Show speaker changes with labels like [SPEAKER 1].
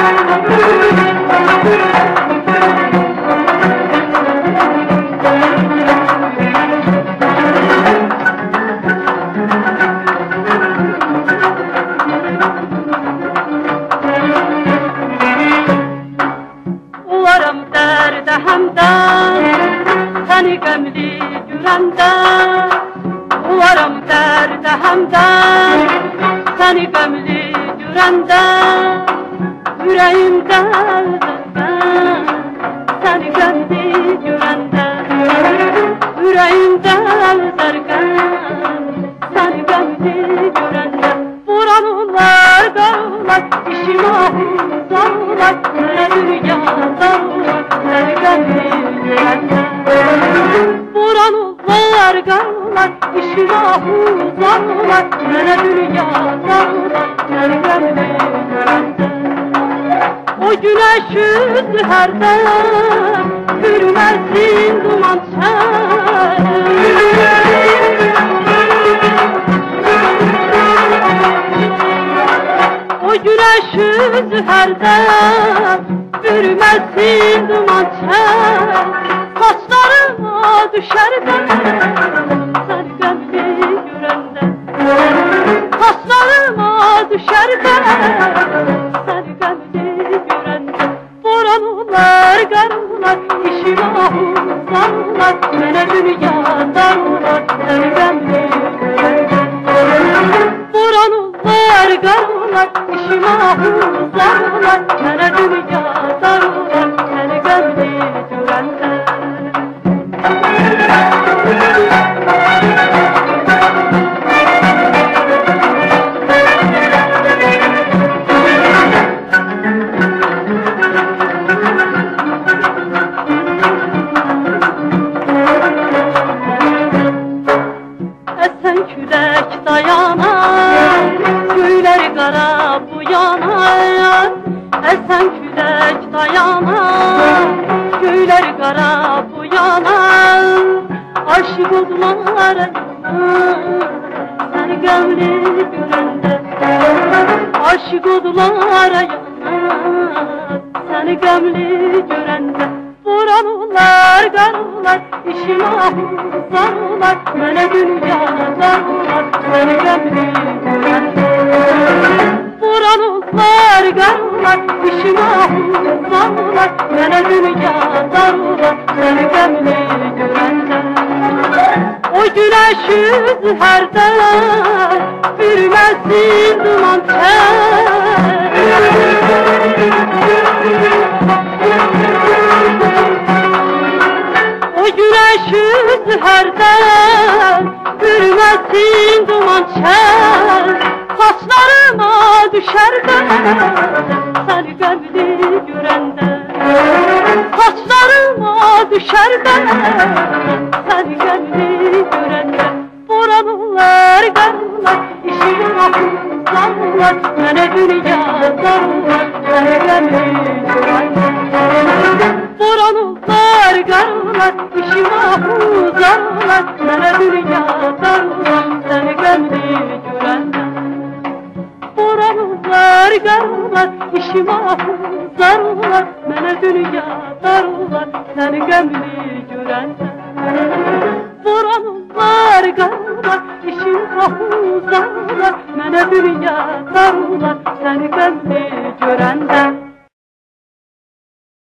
[SPEAKER 1] Ularım derde hemden, seni gömlü görende. Ularım derde hemden, seni gömlü görende. Yüreğimde özlerken, seni gömlü görende. Yüreğimde özlerken, seni gömlü görende. Vuranlar dağlar, işim ahuzarlar, ne dünyada var, seni gömlü görende. Vuranlar dağlar, işim ahuzarlar, ne dünyada var, seni gömlü görende. O güneş yüzü herden, gülmezsin duman çer. O güneş yüzü herden, gülmezsin duman çer. Saçlarıma düşerden, seni gömlü görende. Saçlarıma düşerden, seni gömlü görende. Vuranlar garlar, işim ahuzarlar, mene dünyadarlar, seni gömlü görende. Vuranlar garlar, işim ahuzarlar, mene dünyadarlar, seni gömlü görende. Esen külək dayanar, göylər qara bu yanar. Esen külək dayanar, göylər qara bu yanar. Aşık oldular seni gömlü görende. Aşık oldular seni gömlü görende. Vuranlar garlar, işim ahuzarlar, mene dünyadarlar, seni gömlü görende. Vuranlar garlar, işim ahuzarlar, mene dünyadarlar, seni gömlü görende. O güneş yüzü herden, bürümezsin duman çer. O güneş yüzü herden, bürümezsin duman çer. Saçlarıma düşerden, seni gömlü görende. Saçlarıma düşerden, seni gömlü görende. Vuranlar garlar, işim ahuzarlar, mene dünyadarlar, seni gömlü görende. Vuranlar garlar, işim ahuzarlar, mene dünyadarlar, seni gömlü görende. Vuranlar garlar, işim ahuzarlar, mene dünyadarlar, seni gömlü görende. Vuranlar garlar, işim ahuzarlar, mene dünyadarlar, seni gömlü görende.